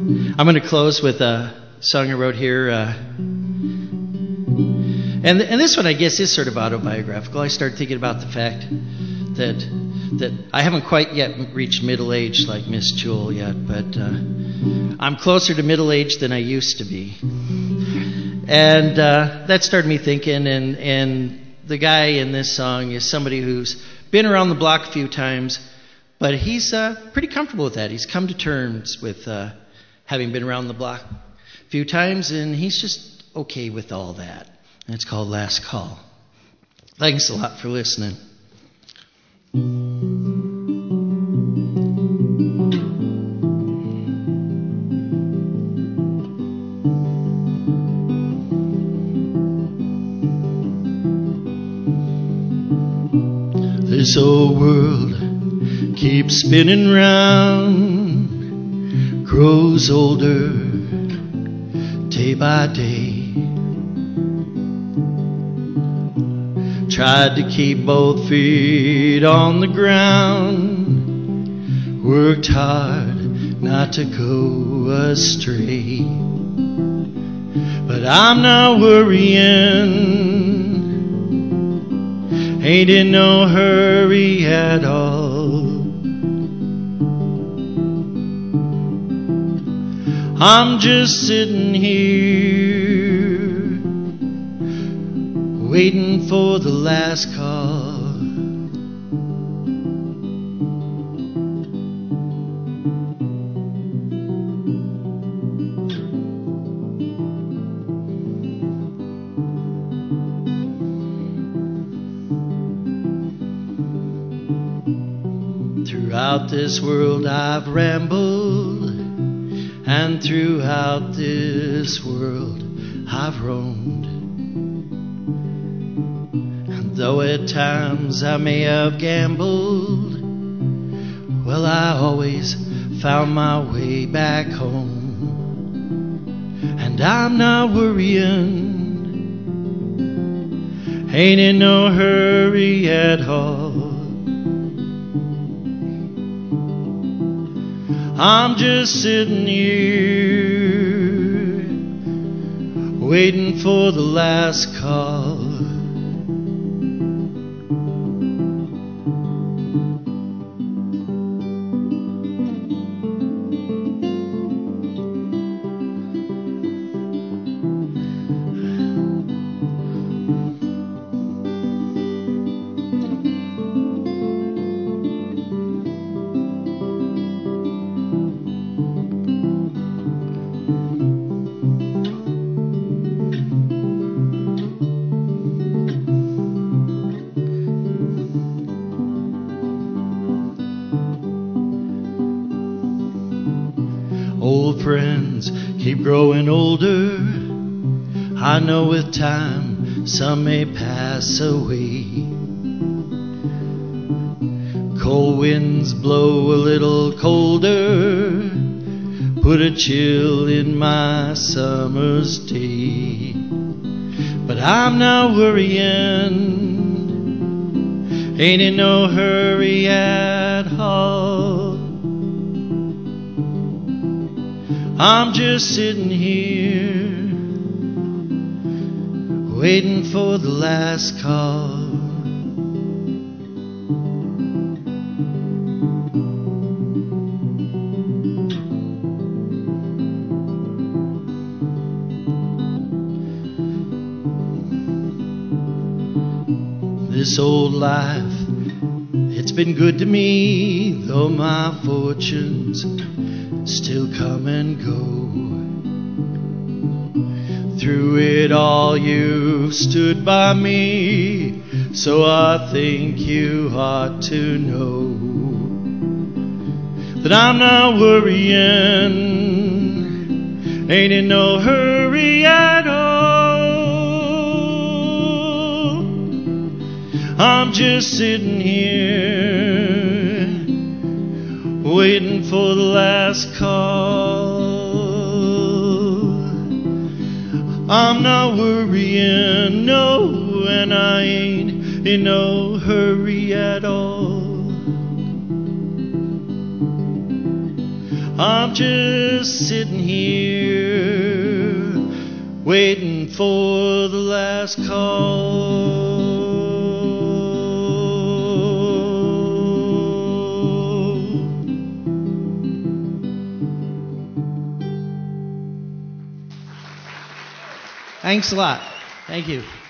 I'm going to close with a song I wrote here. And this one, I guess, is sort of autobiographical. I started thinking about the fact that I haven't quite yet reached middle age like Miss Jewel yet, but I'm closer to middle age than I used to be. And that started me thinking, and the guy in this song is somebody who's been around the block a few times, but he's pretty comfortable with that. He's come to terms with having been around the block a few times, and he's just okay with all that. And it's called Last Call. Thanks a lot for listening. This old world keeps spinning round, grows older day by day. Tried to keep both feet on the ground, worked hard not to go astray. But I'm not worrying, ain't in no hurry at all. I'm just sitting here waiting for the last call. Throughout this world I've rambled, and throughout this world I've roamed. And though at times I may have gambled, well, I always found my way back home. And I'm not worrying, ain't in no hurry at all. I'm just sitting here waiting for the last call. Old friends keep growing older. I know with time some may pass away. Cold winds blow a little colder, put a chill in my summer's day. But I'm not worrying, ain't in no hurry at all. I'm just sitting here waiting for the last call. This old life, it's been good to me, though my fortunes still come and go. Through it all you stood by me, so I think you ought to know that I'm not worrying, ain't in no hurry at all. I'm just sitting here waiting for the last call. I'm not worrying, no, and I ain't in no hurry at all. I'm just just sitting here, waiting for the last call. Thanks a lot. Thank you.